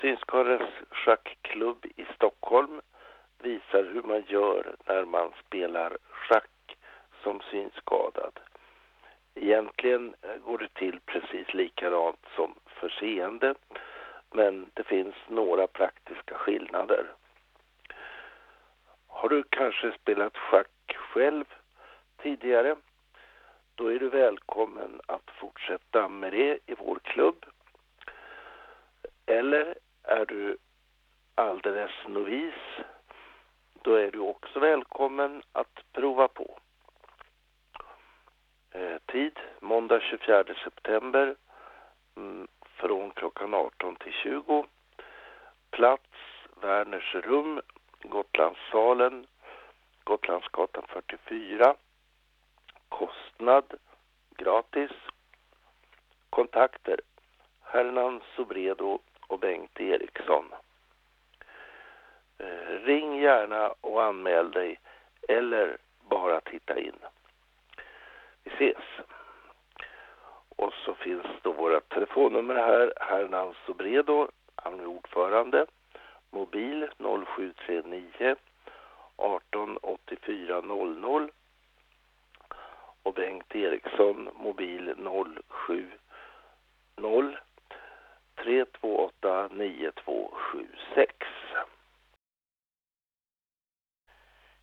Synskadades schackklubb i Stockholm visar hur man gör när man spelar schack som synskadad. Egentligen går det till precis likadant som för seende, men det finns några praktiska skillnader. Har du kanske spelat schack själv tidigare? Då är du välkommen att fortsätta med det i vår klubb. Eller är du alldeles novis, då är du också välkommen att prova på. Tid måndag 24 september från klockan 18 till 20. Plats Werners rum, Gotlandssalen, Gotlandsgatan 44. Kostnad gratis. Kontakter Hernan Sobredo och Bengt Eriksson. Ring gärna och anmäl dig eller bara titta in. Vi ses. Och så finns då våra telefonnummer här. Hernan Sobredo, han är ordförande. Mobil 0739 18 84 00. Och Bengt Eriksson, mobil 070 328 9276.